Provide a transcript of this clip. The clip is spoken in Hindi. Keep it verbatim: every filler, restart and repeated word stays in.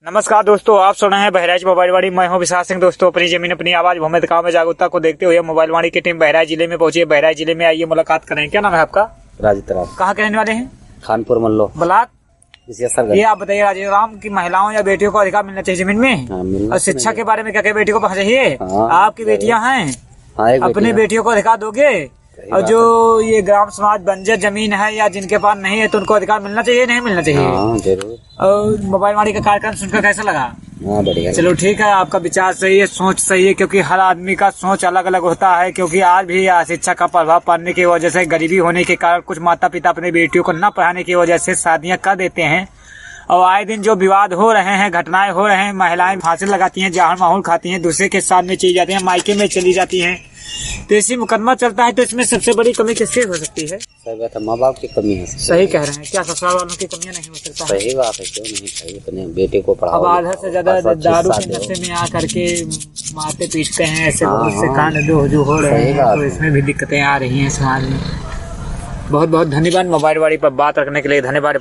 नमस्कार दोस्तों, आप सुन रहे हैं बहराइच मोबाइल वाणी। मैं हूं विशाल सिंह। दोस्तों, अपनी जमीन अपनी आवाज भूमि गांव में जागरूकता को देखते हुए मोबाइल वाणी की टीम बहराइच जिले में पहुंची है। बहराइच जिले में आइए मुलाकात करें। क्या नाम है आपका? राजेंद्र राम। कहाँ के रहने वाले हैं? खानपुर मल्लो ब्लॉक। ये आप बताइए राजेंद्र राम की महिलाओं या बेटियों को अधिकार मिलना चाहिए जमीन में? हाँ, और शिक्षा के बारे में क्या क्या बेटियों को चाहिए? हाँ, आपकी बेटियां हैं, हाँ, अपनी बेटियों को अधिकार दोगे? और जो ये ग्राम समाज बंजर जमीन है या जिनके पास नहीं है तो उनको अधिकार मिलना चाहिए नहीं मिलना चाहिए? हाँ, जरूर। और मोबाइल वाणी का कार्यक्रम सुनकर कैसा लगा? हाँ, बढ़िया। चलो ठीक है, आपका विचार सही है, सोच सही है, क्योंकि हर आदमी का सोच अलग अलग होता है। क्योंकि आज भी शिक्षा का प्रभाव पड़ने की वजह से, गरीबी होने के कारण कुछ माता पिता अपनी बेटियों को न पढ़ाने की वजह से शादियां कर देते हैं। और आए दिन जो विवाद हो रहे हैं, घटनाएं हो रहे हैं, महिलाएं फांसी लगाती हैं, जहर माहौल खाती हैं, दूसरे के साथ में चली जाती हैं, मायके में चली जाती हैं, तो इसी मुकदमा चलता है। तो इसमें सबसे बड़ी कमी किसकी हो सकती है? सही बात है, माँ बाप की कमी है। सही कह रहे हैं। क्या ससुराल वालों की कमियां नहीं हो सकता? सही बात है, क्यों नहीं चाहिए? अपने बेटे को पढ़ाओ। अब आधा से ज्यादा दारू के नशे में आ करके मारते पीटते हैं, ऐसे बहुत से कांड जो जो हो रहे हैं, तो इसमें भी दिक्कतें आ रही हैं समाज में। बहुत बहुत धन्यवाद मोबाइल वाणी पर बात रखने के लिए। धन्यवाद।